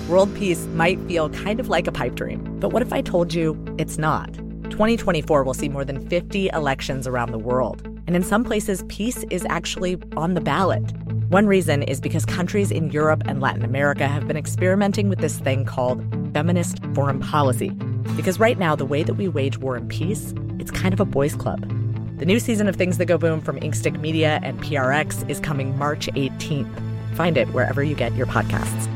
World peace might feel kind of like a pipe dream, but what if I told you it's not? 2024 will see more than 50 elections around the world, and in some places, peace is actually on the ballot. One reason is because countries in Europe and Latin America have been experimenting with this thing called feminist foreign policy. Because right now, the way that we wage war and peace, it's kind of a boys' club. The new season of Things That Go Boom from Inkstick Media and PRX is coming March 18th. Find it wherever you get your podcasts.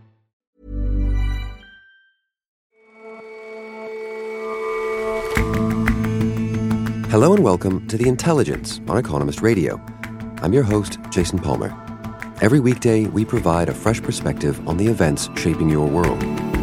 Hello and welcome to The Intelligence on Economist Radio. I'm your host, Jason Palmer. Every weekday, we provide a fresh perspective on the events shaping your world.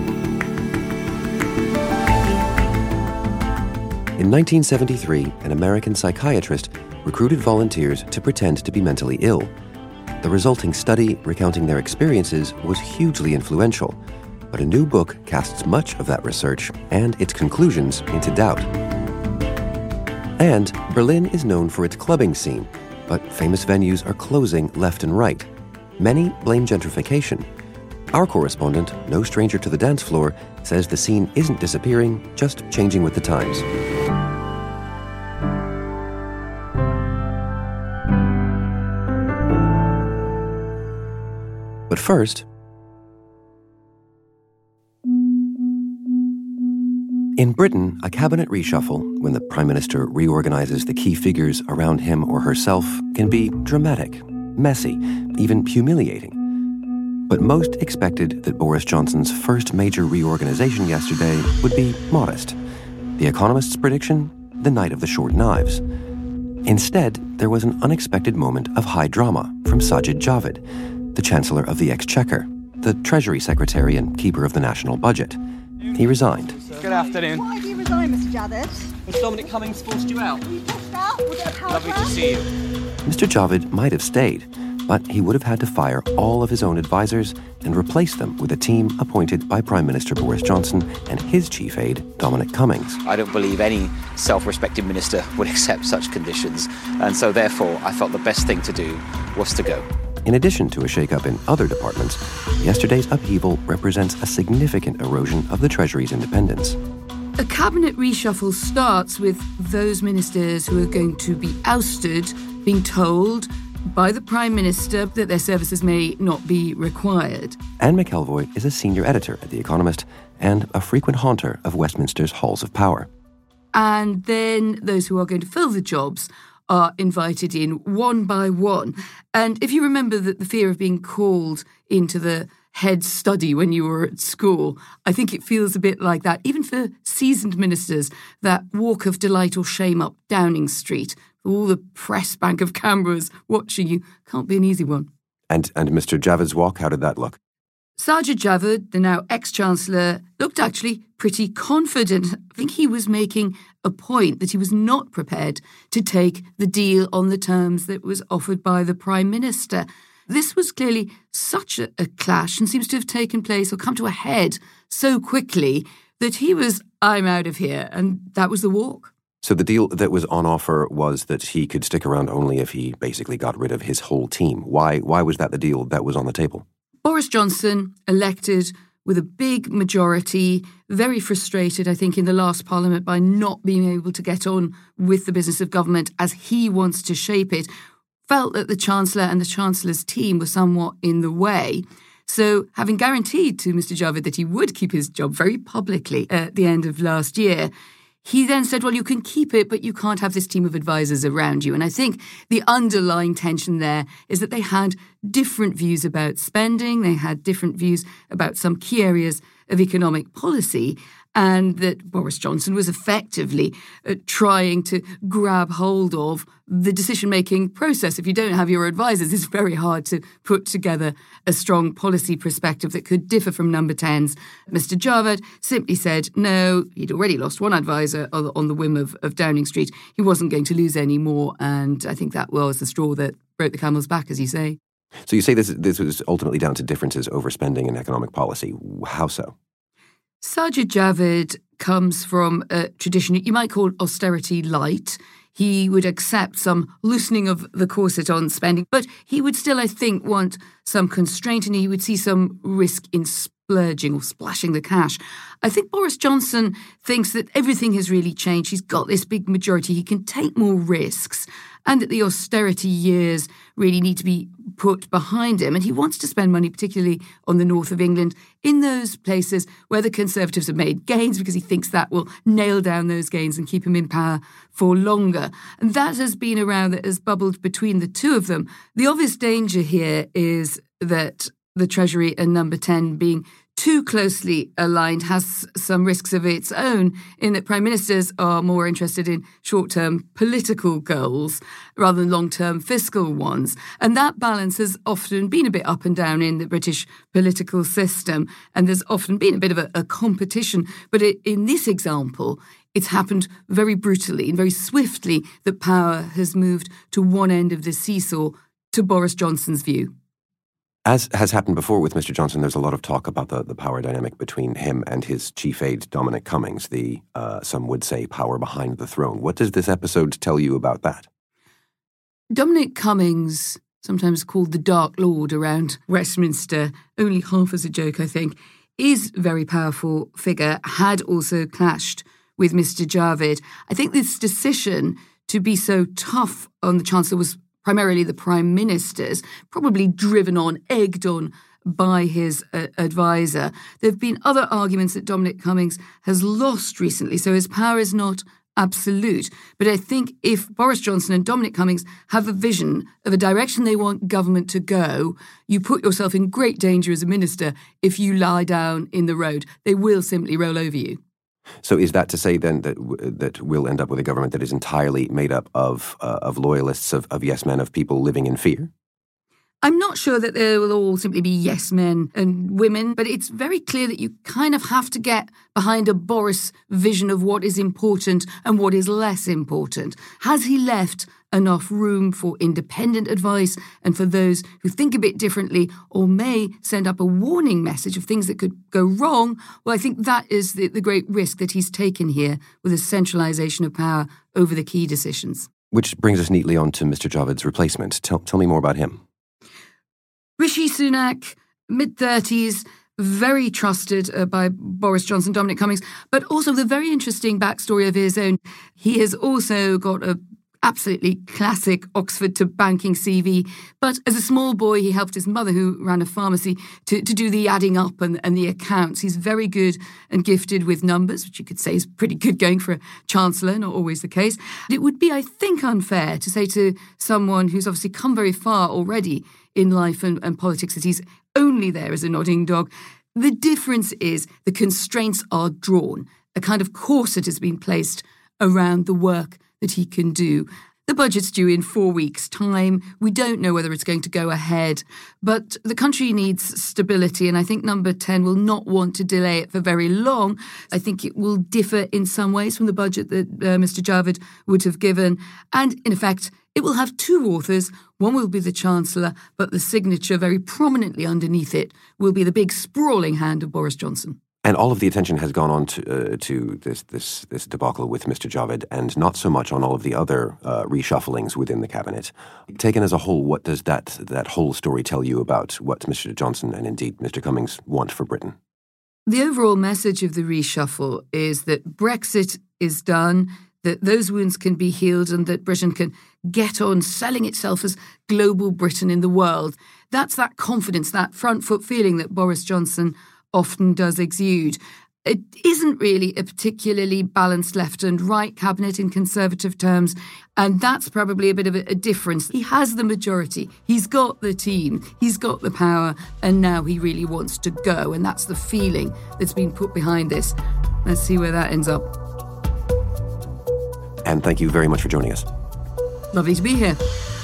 In 1973, an American psychiatrist recruited volunteers to pretend to be mentally ill. The resulting study, recounting their experiences, was hugely influential, but a new book casts much of that research and its conclusions into doubt. And Berlin is known for its clubbing scene, but famous venues are closing left and right. Many blame gentrification. Our correspondent, no stranger to the dance floor, says the scene isn't disappearing, just changing with the times. But first, in Britain, a cabinet reshuffle, when the Prime Minister reorganizes the key figures around him or herself, can be dramatic, messy, even humiliating. But most expected that Boris Johnson's first major reorganization yesterday would be modest. The Economist's prediction? The night of the short knives. Instead, there was an unexpected moment of high drama from Sajid Javid, the Chancellor of the Exchequer, the Treasury Secretary and keeper of the national budget. He resigned. Good afternoon. Why do you resign, Mr. Javid? Has Dominic Cummings forced you out? You pushed out? Was it a power Lovely to play? see you. Mr. Javid might have stayed, but he would have had to fire all of his own advisors and replace them with a team appointed by Prime Minister Boris Johnson and his chief aide, Dominic Cummings. I don't believe any self-respecting minister would accept such conditions, and so therefore I felt the best thing to do was to go. In addition to a shake-up in other departments, yesterday's upheaval represents a significant erosion of the Treasury's independence. A cabinet reshuffle starts with those ministers who are going to be ousted being told by the Prime Minister that their services may not be required. Anne McElvoy is a senior editor at The Economist and a frequent haunter of Westminster's halls of power. And then those who are going to fill the jobs are invited in one by one. And if you remember that the fear of being called into the head study when you were at school, I think it feels a bit like that. Even for seasoned ministers, that walk of delight or shame up Downing Street, all the press bank of cameras watching you, can't be an easy one. And Mr. Javid's walk, how did that look? Sajid Javid, the now ex-Chancellor, looked actually pretty confident. I think he was making a point that he was not prepared to take the deal on the terms that was offered by the Prime Minister. This was clearly such a clash and seems to have taken place or come to a head so quickly that he was, I'm out of here, and that was the walk. So the deal that was on offer was that he could stick around only if he basically got rid of his whole team. Why was that the deal that was on the table? Boris Johnson, elected with a big majority, very frustrated, I think, in the last Parliament by not being able to get on with the business of government as he wants to shape it, felt that the Chancellor and the Chancellor's team were somewhat in the way. So having guaranteed to Mr. Javid that he would keep his job very publicly at the end of last year, he then said, well, you can keep it, but you can't have this team of advisors around you. And I think the underlying tension there is that they had different views about spending, they had different views about some key areas of economic policy, and that Boris Johnson was effectively trying to grab hold of the decision-making process. If you don't have your advisors, it's very hard to put together a strong policy perspective that could differ from number 10's. Mr. Javid simply said no, he'd already lost one advisor on the whim of Downing Street. He wasn't going to lose any more, and I think that was the straw that broke the camel's back, as you say. So you say this was ultimately down to differences over spending and economic policy. How so? Sajid Javid comes from a tradition you might call austerity light. He would accept some loosening of the corset on spending, but he would still, I think, want some constraint, and he would see some risk in splurging or splashing the cash. I think Boris Johnson thinks that everything has really changed. He's got this big majority. He can take more risks, and that the austerity years really need to be put behind him. And he wants to spend money, particularly on the north of England, in those places where the Conservatives have made gains, because he thinks that will nail down those gains and keep him in power for longer. And that has been a row that has bubbled between the two of them. The obvious danger here is that the Treasury and Number 10 being too closely aligned has some risks of its own, in that prime ministers are more interested in short-term political goals rather than long-term fiscal ones. And that balance has often been a bit up and down in the British political system, and there's often been a bit of a competition. But in this example, it's happened very brutally and very swiftly that power has moved to one end of the seesaw, to Boris Johnson's view. As has happened before with Mr. Johnson, there's a lot of talk about the power dynamic between him and his chief aide, Dominic Cummings, the, some would say, power behind the throne. What does this episode tell you about that? Dominic Cummings, sometimes called the Dark Lord around Westminster, only half as a joke, I think, is a very powerful figure, had also clashed with Mr. Javid. I think this decision to be so tough on the Chancellor was primarily the Prime Minister's, probably driven on, egged on by his advisor. There have been other arguments that Dominic Cummings has lost recently, so his power is not absolute. But I think if Boris Johnson and Dominic Cummings have a vision of a direction they want government to go, you put yourself in great danger as a minister if you lie down in the road. They will simply roll over you. So is that to say then that we'll end up with a government that is entirely made up of loyalists, of yes men, of people living in fear? I'm not sure that there will all simply be yes men and women, but it's very clear that you kind of have to get behind a Boris vision of what is important and what is less important. Has he left enough room for independent advice and for those who think a bit differently or may send up a warning message of things that could go wrong? Well, I think that is the great risk that he's taken here with a centralisation of power over the key decisions. Which brings us neatly on to Mr. Javid's replacement. Tell me more about him. Rishi Sunak, mid-30s, very trusted by Boris Johnson, Dominic Cummings, but also the very interesting backstory of his own. He has also got a absolutely classic Oxford to banking CV. But as a small boy, he helped his mother, who ran a pharmacy, to do the adding up and the accounts. He's very good and gifted with numbers, which you could say is pretty good going for a chancellor, not always the case. It would be, I think, unfair to say to someone who's obviously come very far already in life and politics that he's only there as a nodding dog. The difference is the constraints are drawn. A kind of corset has been placed around the work that he can do. The budget's due in 4 weeks' time. We don't know whether it's going to go ahead, but the country needs stability, and I think Number 10 will not want to delay it for very long. I think it will differ in some ways from the budget that Mr. Javid would have given, and in effect, it will have two authors. One will be the Chancellor, but the signature very prominently underneath it will be the big sprawling hand of Boris Johnson. And all of the attention has gone on to this debacle with Mr. Javid, and not so much on all of the other reshufflings within the cabinet. Taken as a whole, what does that whole story tell you about what Mr. Johnson and indeed Mr. Cummings want for Britain? The overall message of the reshuffle is that Brexit is done, that those wounds can be healed, and that Britain can get on selling itself as global Britain in the world. That's that confidence, that front foot feeling that Boris Johnson often does exude. It isn't really a particularly balanced left and right cabinet in Conservative terms, and that's probably a bit of a difference. He has the majority, he's got the team, he's got the power, and now he really wants to go, and that's the feeling that's been put behind this. Let's see where that ends up. And thank you very much for joining us. Lovely to be here.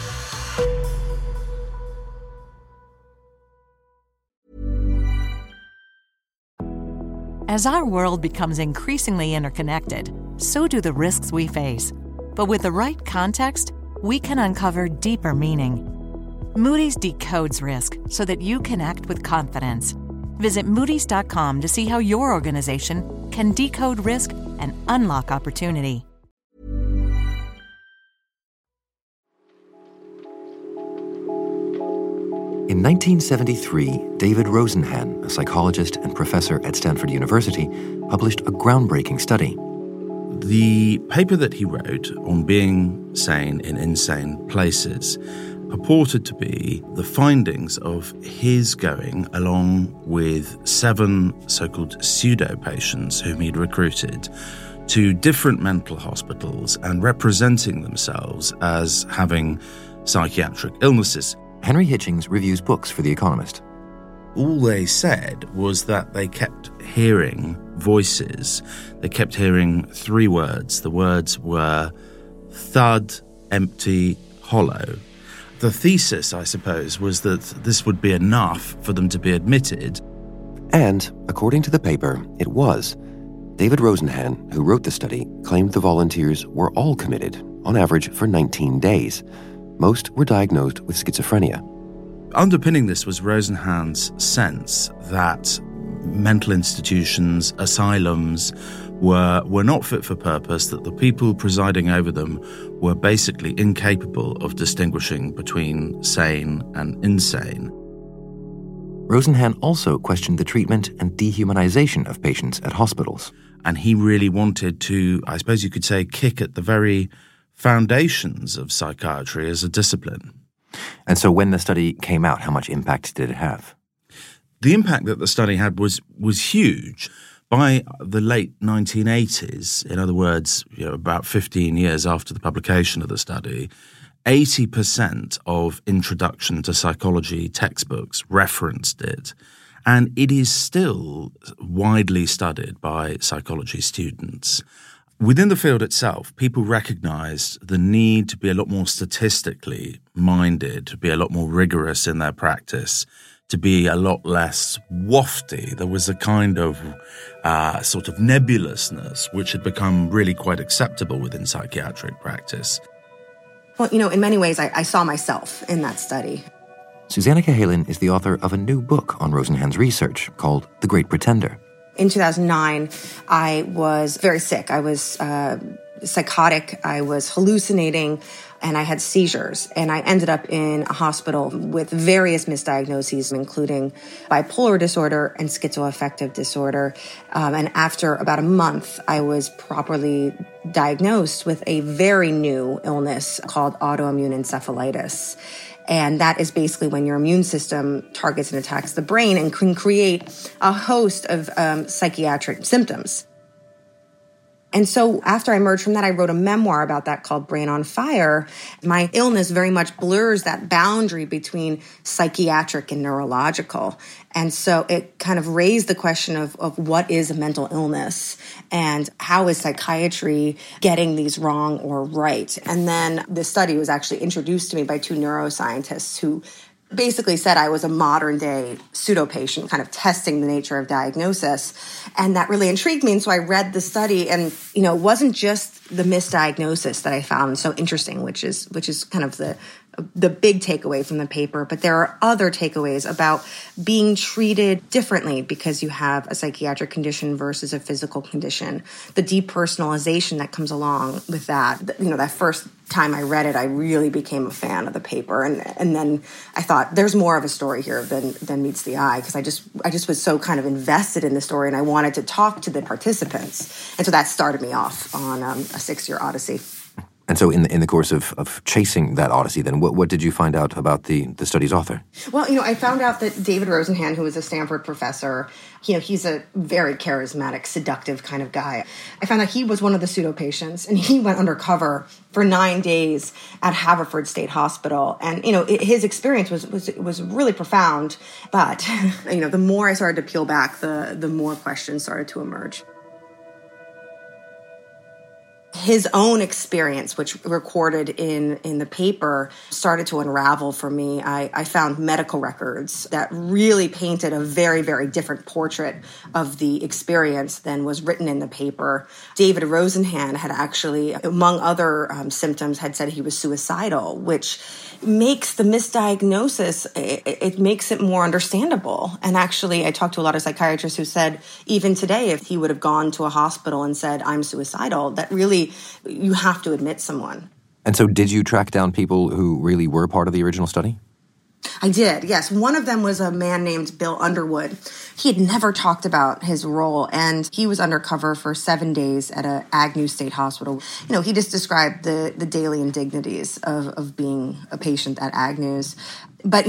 As our world becomes increasingly interconnected, so do the risks we face. But with the right context, we can uncover deeper meaning. Moody's decodes risk so that you can act with confidence. Visit Moody's.com to see how your organization can decode risk and unlock opportunity. In 1973, David Rosenhan, a psychologist and professor at Stanford University, published a groundbreaking study. The paper that he wrote on being sane in insane places purported to be the findings of his going along with 7 so-called pseudo-patients whom he'd recruited to different mental hospitals and representing themselves as having psychiatric illnesses. Henry Hitchings reviews books for The Economist. All they said was that they kept hearing voices. They kept hearing 3 words. The words were thud, empty, hollow. The thesis, I suppose, was that this would be enough for them to be admitted. And, according to the paper, it was. David Rosenhan, who wrote the study, claimed the volunteers were all committed, on average for 19 days. Most were diagnosed with schizophrenia. Underpinning this was Rosenhan's sense that mental institutions, asylums, were not fit for purpose, that the people presiding over them were basically incapable of distinguishing between sane and insane. Rosenhan also questioned the treatment and dehumanization of patients at hospitals. And he really wanted to, I suppose you could say, kick at the very foundations of psychiatry as a discipline. And so when the study came out, how much impact did it have? The impact that the study had was huge. By the late 1980s, in other words, about 15 years after the publication of the study, 80% of introduction to psychology textbooks referenced it. And it is still widely studied by psychology students. Within the field itself, people recognized the need to be a lot more statistically minded, to be a lot more rigorous in their practice, to be a lot less wafty. There was a kind of sort of nebulousness which had become really quite acceptable within psychiatric practice. Well, in many ways, I saw myself in that study. Susanna Cahalan is the author of a new book on Rosenhan's research called The Great Pretender. In 2009, I was very sick. I was psychotic. I was hallucinating, and I had seizures. And I ended up in a hospital with various misdiagnoses, including bipolar disorder and schizoaffective disorder. And after about a month, I was properly diagnosed with a very new illness called autoimmune encephalitis. And that is basically when your immune system targets and attacks the brain and can create a host of psychiatric symptoms. And so after I emerged from that, I wrote a memoir about that called Brain on Fire. My illness very much blurs that boundary between psychiatric and neurological. And so it kind of raised the question of what is a mental illness and how is psychiatry getting these wrong or right. And then the study was actually introduced to me by 2 neuroscientists who basically said I was a modern-day pseudo-patient, kind of testing the nature of diagnosis. And that really intrigued me. And so I read the study, and, it wasn't just the misdiagnosis that I found so interesting, which is kind of the big takeaway from the paper. But there are other takeaways about being treated differently because you have a psychiatric condition versus a physical condition. The depersonalization that comes along with that. That first time I read it, I really became a fan of the paper. And then I thought, there's more of a story here than meets the eye, because I just was so kind of invested in the story, and I wanted to talk to the participants. And so that started me off on a 6-year odyssey. And so in the course of chasing that odyssey, then, what did you find out about the study's author? Well, I found out that David Rosenhan, who was a Stanford professor, he's a very charismatic, seductive kind of guy. I found out he was one of the pseudo-patients, and he went undercover for 9 days at Haverford State Hospital. And, his experience was really profound. But, the more I started to peel back, the more questions started to emerge. His own experience, which recorded in the paper, started to unravel for me. I found medical records that really painted a very, very different portrait of the experience than was written in the paper. David Rosenhan had actually, among other symptoms, had said he was suicidal, which makes the misdiagnosis, it makes it more understandable. And actually, I talked to a lot of psychiatrists who said, even today, if he would have gone to a hospital and said, I'm suicidal, that really, you have to admit someone. And so did you track down people who really were part of the original study? I did, yes. One of them was a man named Bill Underwood. He had never talked about his role, and he was undercover for 7 days at a Agnew State Hospital. He just described the daily indignities of being a patient at Agnew's. But,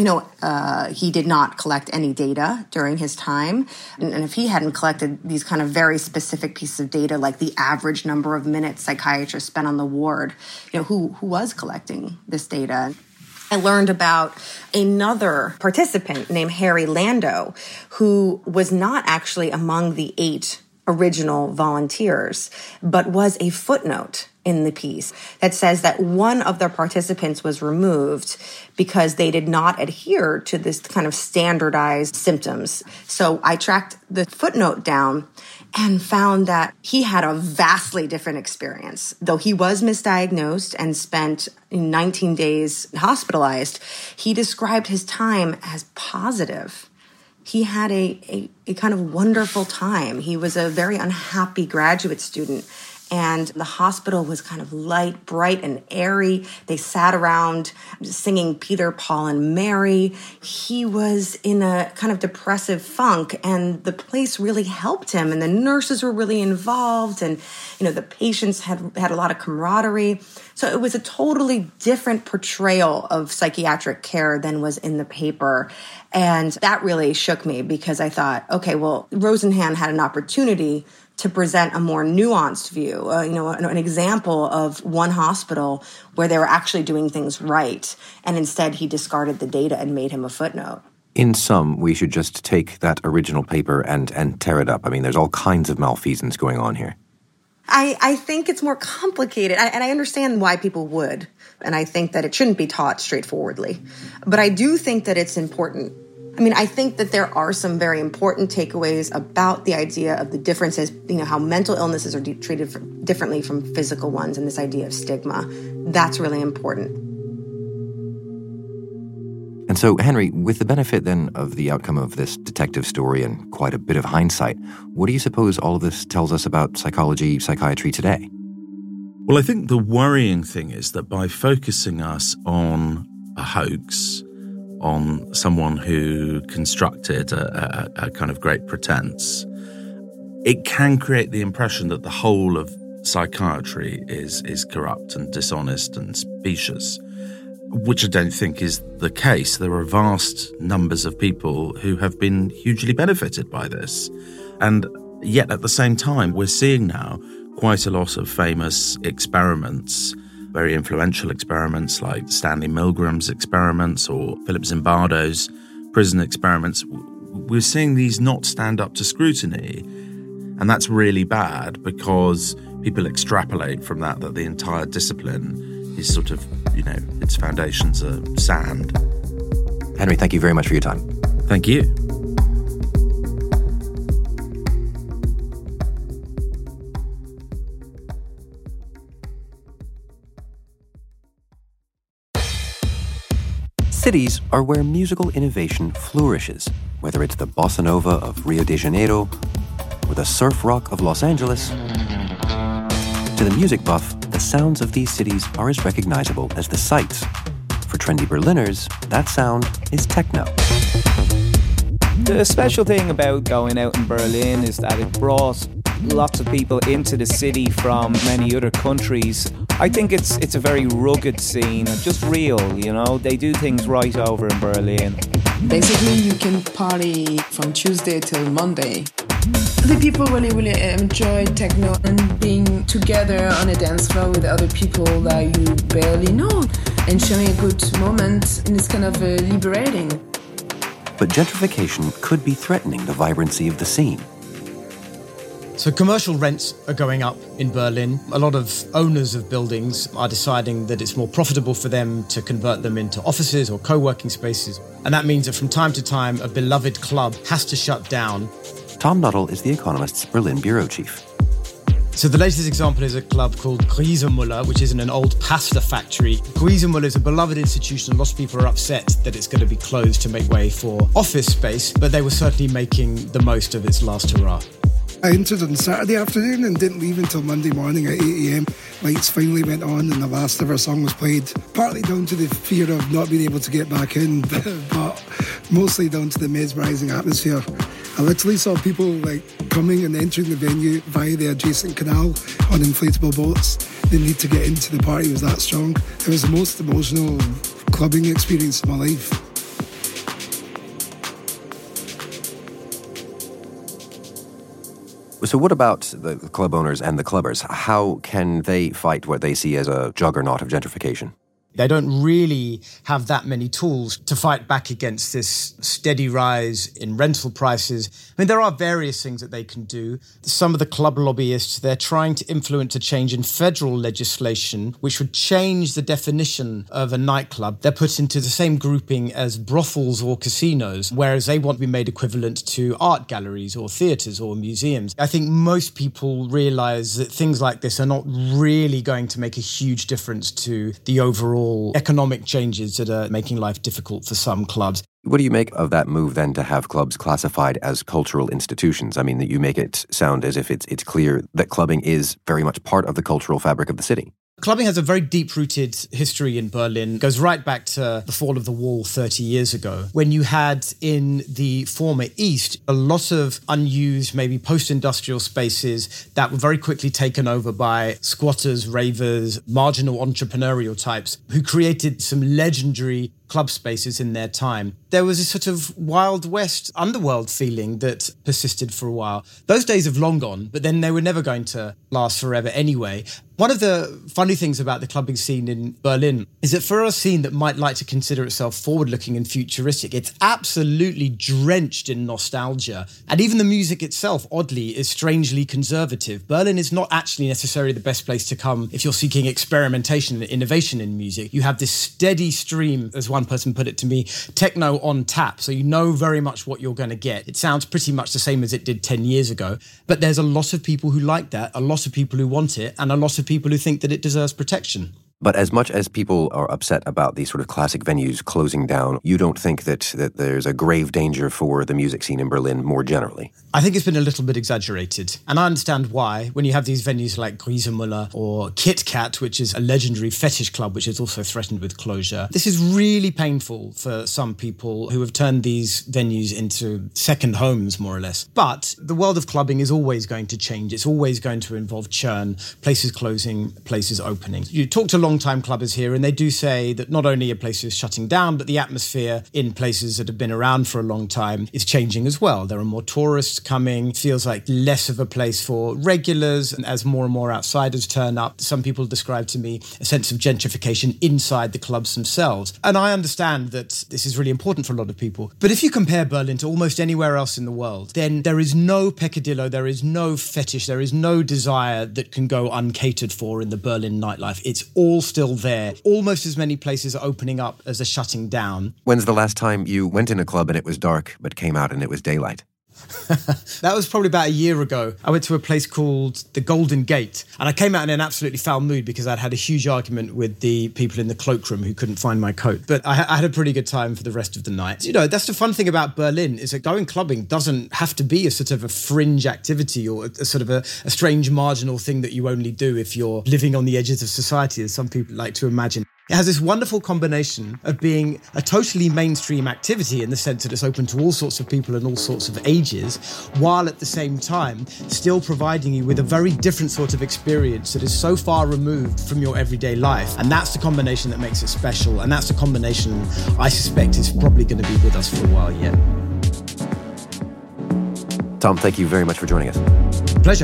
he did not collect any data during his time. And if he hadn't collected these kind of very specific pieces of data, like the average number of minutes psychiatrists spent on the ward, who was collecting this data? I learned about another participant named Harry Lando, who was not actually among the 8 original volunteers, but was a footnote in the piece that says that one of the participants was removed because they did not adhere to this kind of standardized symptoms. So I tracked the footnote down and found that he had a vastly different experience. Though he was misdiagnosed and spent 19 days hospitalized, he described his time as positive. He had a kind of wonderful time. He was a very unhappy graduate student, and the hospital was kind of light, bright, and airy. They sat around singing Peter, Paul, and Mary. He was in a kind of depressive funk, and the place really helped him, and the nurses were really involved, and the patients had a lot of camaraderie. So it was a totally different portrayal of psychiatric care than was in the paper. And that really shook me because I thought, okay, well, Rosenhan had an opportunity to present a more nuanced view, an example of one hospital where they were actually doing things right. And instead, he discarded the data and made him a footnote. In sum, we should just take that original paper and tear it up. I mean, there's all kinds of malfeasance going on here. I think it's more complicated, and I understand why people would, and I think that it shouldn't be taught straightforwardly. But I do think that it's important. I mean, I think that there are some very important takeaways about the idea of the differences, how mental illnesses are treated differently from physical ones, and this idea of stigma. That's really important. And so, Henry, with the benefit then of the outcome of this detective story and quite a bit of hindsight, what do you suppose all of this tells us about psychiatry today? Well, I think the worrying thing is that by focusing us on a hoax, on someone who constructed a kind of great pretense, it can create the impression that the whole of psychiatry is corrupt and dishonest and specious, which I don't think is the case. There are vast numbers of people who have been hugely benefited by this. And yet at the same time, we're seeing now quite a lot of famous experiments, very influential experiments like Stanley Milgram's experiments or Philip Zimbardo's prison experiments. We're seeing these not stand up to scrutiny. And that's really bad because people extrapolate from that the entire discipline is sort of, its foundations are sand. Henry, thank you very much for your time. Thank you. Cities are where musical innovation flourishes, whether it's the bossa nova of Rio de Janeiro or the surf rock of Los Angeles. To the music buff, the sounds of these cities are as recognizable as the sights. For trendy Berliners, that sound is techno. The special thing about going out in Berlin is that it brought lots of people into the city from many other countries. I think it's a very rugged scene, just real, They do things right over in Berlin. Basically, you can party from Tuesday till Monday. The people really, really enjoy techno and being together on a dance floor with other people that you barely know and sharing a good moment, and it's kind of liberating. But gentrification could be threatening the vibrancy of the scene. So commercial rents are going up in Berlin. A lot of owners of buildings are deciding that it's more profitable for them to convert them into offices or co-working spaces. And that means that from time to time, a beloved club has to shut down. Tom Nuttall is The Economist's Berlin bureau chief. So the latest example is a club called Griesemuller, which is in an old pasta factory. Griesemuller is a beloved institution. Lots of people are upset that it's going to be closed to make way for office space, but they were certainly making the most of its last hurrah. I entered on Saturday afternoon and didn't leave until Monday morning at 8 a.m. Lights finally went on and the last ever song was played. Partly down to the fear of not being able to get back in, but mostly down to the mesmerising atmosphere. I literally saw people coming and entering the venue via the adjacent canal on inflatable boats. The need to get into the party was that strong. It was the most emotional clubbing experience of my life. So what about the club owners and the clubbers? How can they fight what they see as a juggernaut of gentrification? They don't really have that many tools to fight back against this steady rise in rental prices. I mean, there are various things that they can do. Some of the club lobbyists, they're trying to influence a change in federal legislation, which would change the definition of a nightclub. They're put into the same grouping as brothels or casinos, whereas they want to be made equivalent to art galleries or theatres or museums. I think most people realise that things like this are not really going to make a huge difference to the overall economic changes that are making life difficult for some clubs. What do you make of that move then to have clubs classified as cultural institutions? I mean, that you make it sound as if it's clear that clubbing is very much part of the cultural fabric of the city. Clubbing has a very deep-rooted history in Berlin. It goes right back to the fall of the wall 30 years ago, when you had in the former East a lot of unused, maybe post-industrial spaces that were very quickly taken over by squatters, ravers, marginal entrepreneurial types who created some legendary club spaces in their time. There was a sort of Wild West underworld feeling that persisted for a while. Those days have long gone, but then they were never going to last forever anyway. One of the funny things about the clubbing scene in Berlin is that for a scene that might like to consider itself forward-looking and futuristic, it's absolutely drenched in nostalgia. And even the music itself, oddly, is strangely conservative. Berlin is not actually necessarily the best place to come if you're seeking experimentation and innovation in music. You have this steady stream, as one person put it to me, techno on tap, so you know very much what you're going to get. It sounds pretty much the same as it did 10 years ago, but there's a lot of people who like that, a lot of people who want it, and a lot of people who think that it deserves protection. But as much as people are upset about these sort of classic venues closing down, you don't think that there's a grave danger for the music scene in Berlin more generally? I think it's been a little bit exaggerated. And I understand why. When you have these venues like Griesemüller or Kit Kat, which is a legendary fetish club, which is also threatened with closure, this is really painful for some people who have turned these venues into second homes, more or less. But the world of clubbing is always going to change. It's always going to involve churn, places closing, places opening. You talk to long-time clubbers here, and they do say that not only are places shutting down, but the atmosphere in places that have been around for a long time is changing as well. There are more tourists coming, feels like less of a place for regulars, and as more and more outsiders turn up, some people describe to me a sense of gentrification inside the clubs themselves. And I understand that this is really important for a lot of people. But if you compare Berlin to almost anywhere else in the world, then there is no peccadillo, there is no fetish, there is no desire that can go uncatered for in the Berlin nightlife. It's all still there. Almost as many places are opening up as are shutting down. When's the last time you went in a club and it was dark, but came out and it was daylight? That was probably about a year ago. I went to a place called the Golden Gate, and I came out in an absolutely foul mood because I'd had a huge argument with the people in the cloakroom who couldn't find my coat. But I had a pretty good time for the rest of the night. You know, that's the fun thing about Berlin, is that going clubbing doesn't have to be a sort of a fringe activity or a sort of a strange marginal thing that you only do if you're living on the edges of society, as some people like to imagine. It has this wonderful combination of being a totally mainstream activity in the sense that it's open to all sorts of people and all sorts of ages, while at the same time still providing you with a very different sort of experience that is so far removed from your everyday life. And that's the combination that makes it special. And that's the combination I suspect is probably going to be with us for a while yet. Tom, thank you very much for joining us. Pleasure.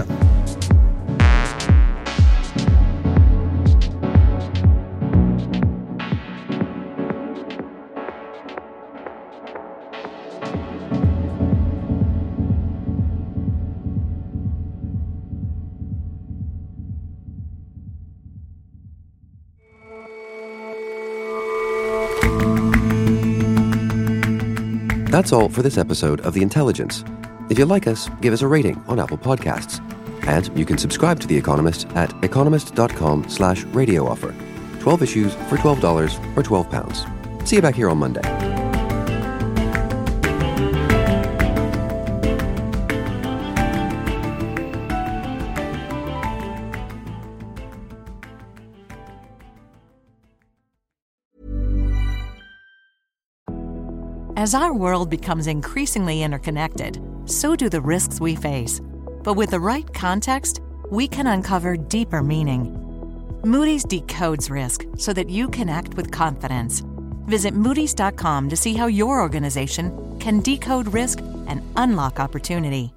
That's all for this episode of The Intelligence. If you like us, give us a rating on Apple Podcasts. And you can subscribe to The Economist at economist.com/radio offer. 12 issues for $12 or £12. See you back here on Monday. As our world becomes increasingly interconnected, so do the risks we face. But with the right context, we can uncover deeper meaning. Moody's decodes risk so that you can act with confidence. Visit Moody's.com to see how your organization can decode risk and unlock opportunity.